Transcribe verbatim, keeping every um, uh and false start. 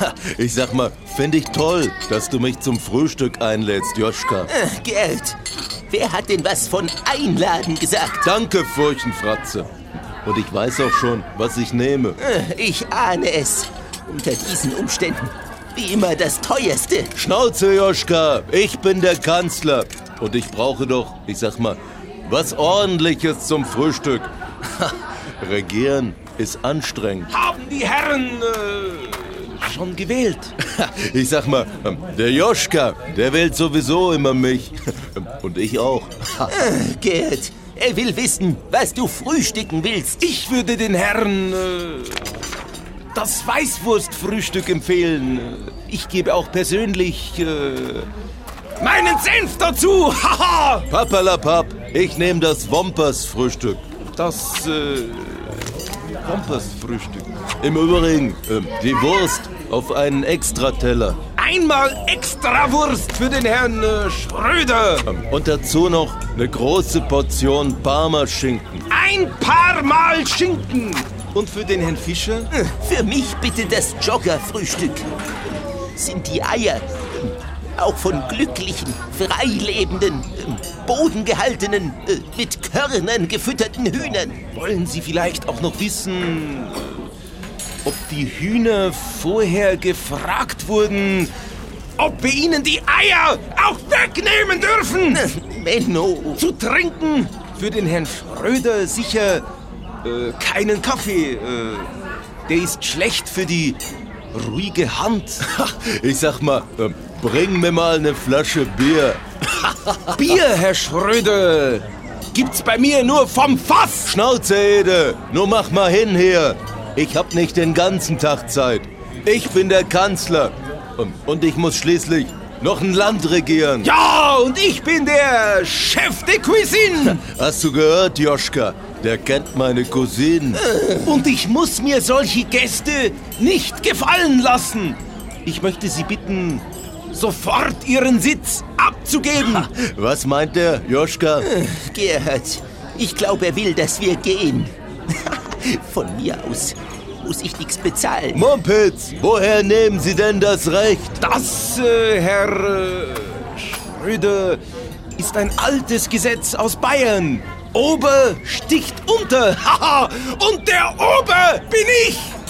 Ich sag mal, fänd ich toll, dass du mich zum Frühstück einlädst, Joschka. Äh, Gerd, wer hat denn was von Einladen gesagt? Danke, Furchenfratze. Und ich weiß auch schon, was ich nehme. Äh, ich ahne es. Unter diesen Umständen wie immer das Teuerste. Schnauze, Joschka, ich bin der Kanzler. Und ich brauche doch, ich sag mal, was Ordentliches zum Frühstück. Regieren ist anstrengend. Haben die Herren äh, schon gewählt? Ich sag mal, der Joschka, der wählt sowieso immer mich. Und ich auch. äh, Gerd, er will wissen, was du frühstücken willst. Ich würde den Herren äh, das Weißwurstfrühstück empfehlen. Ich gebe auch persönlich äh, meinen Senf dazu. Haha! Papperlapapp, ich nehme das Wompers-Frühstück. Das äh, Wompers-Frühstück. Im Übrigen, äh, die Wurst auf einen Extrateller. Einmal extra Wurst für den Herrn äh, Schröder. Und dazu noch eine große Portion Parmaschinken. Ein paar Mal Schinken. Und für den Herrn Fischer? Äh, Für mich bitte das Joggerfrühstück. Sind die Eier äh, auch von glücklichen, freilebenden, äh, bodengehaltenen, äh, mit Körnern gefütterten Hühnern? Wollen Sie vielleicht auch noch wissen, ob die Hühner vorher gefragt wurden, ob wir ihnen die Eier auch wegnehmen dürfen? Äh, Menno. Zu trinken für den Herrn Schröder sicher äh, keinen Kaffee. Äh, der ist schlecht für die ruhige Hand. Ich sag mal, äh, bring mir mal eine Flasche Bier. Bier, Herr Schröder, gibt's bei mir nur vom Fass. Schnauze, Ede, nur mach mal hin hier. Ich hab nicht den ganzen Tag Zeit. Ich bin der Kanzler. Und ich muss schließlich noch ein Land regieren. Ja, und ich bin der Chef de Cuisine. Hast du gehört, Joschka? Der kennt meine Cousine. Und ich muss mir solche Gäste nicht gefallen lassen. Ich möchte Sie bitten, sofort Ihren Sitz abzugeben. Was meint der, Joschka? Äh, Gerhard, ich glaube, er will, dass wir gehen. Von mir aus muss ich nichts bezahlen. Mumpitz, woher nehmen Sie denn das Recht? Das, äh, Herr äh, Schröder, ist ein altes Gesetz aus Bayern. Ober sticht unter. Haha, und der Ober bin ich.